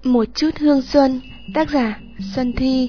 Một chút hương xuân, tác giả Xuân Thi.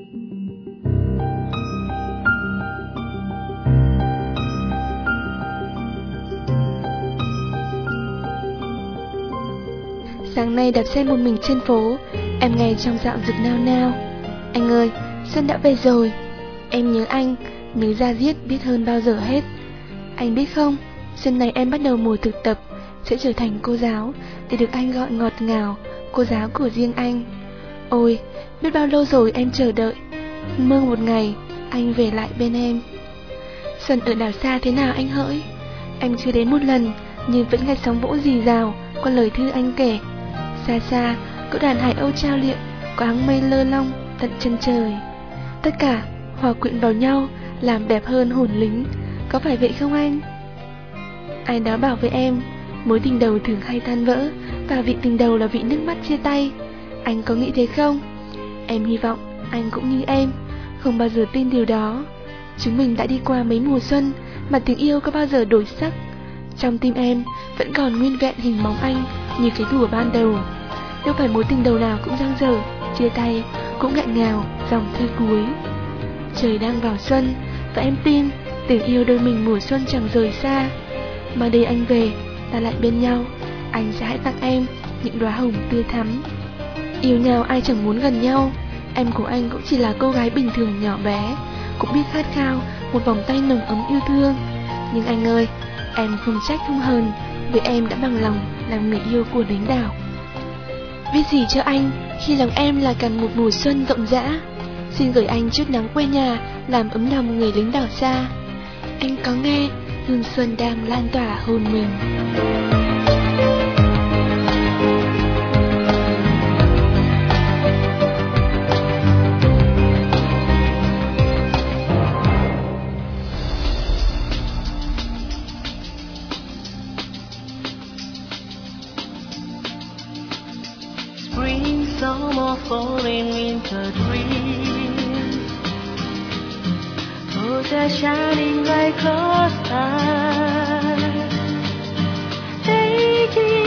Sáng nay đạp xe một mình trên phố, em nghe trong giọng rực nao nao. Anh ơi, xuân đã về rồi. Em nhớ anh, nhớ da diết biết hơn bao giờ hết. Anh biết không, xuân này em bắt đầu mùa thực tập, sẽ trở thành cô giáo, để được anh gọi ngọt ngào, cô giáo của riêng anh. Ôi, biết bao lâu rồi em chờ đợi, mơ một ngày anh về lại bên em. Xuân ở đảo xa thế nào anh hỡi? Em chưa đến một lần, nhưng vẫn nghe sóng vỗ rì rào qua lời thư anh kể. Xa xa, cỗ đàn hải âu trao liệm, có áng mây lơ long tận chân trời. Tất cả hòa quyện vào nhau, làm đẹp hơn hồn lính. Có phải vậy không anh? Ai đó bảo với em, mối tình đầu thường hay tan vỡ, và vị tình đầu là vị nước mắt chia tay. Anh có nghĩ thế không? Em hy vọng anh cũng như em, không bao giờ tin điều đó. Chúng mình đã đi qua mấy mùa xuân, mà tình yêu có bao giờ đổi sắc. Trong tim em vẫn còn nguyên vẹn hình bóng anh, như cái đùa ban đầu. Đâu phải mối tình đầu nào cũng dang dở, chia tay cũng nghẹn ngào dòng thư cuối. Trời đang vào xuân, và em tin tình yêu đôi mình mùa xuân chẳng rời xa. Mà đây anh về, ta lại bên nhau. Anh sẽ hãy tặng em những đóa hồng tươi thắm. Yêu nhau ai chẳng muốn gần nhau. Em của anh cũng chỉ là cô gái bình thường nhỏ bé, cũng biết khát khao một vòng tay nồng ấm yêu thương. Nhưng anh ơi, em không trách không hờn, vì em đã bằng lòng làm người yêu của lính đảo. Viết gì cho anh khi lòng em là cả một mùa xuân rộng rã. Xin gửi anh chút nắng quê nhà, làm ấm lòng người lính đảo xa. Anh có nghe hương xuân đang lan tỏa hồn mình. Spring, summer, fall and winter dreams, both are shining like closed eyes, aching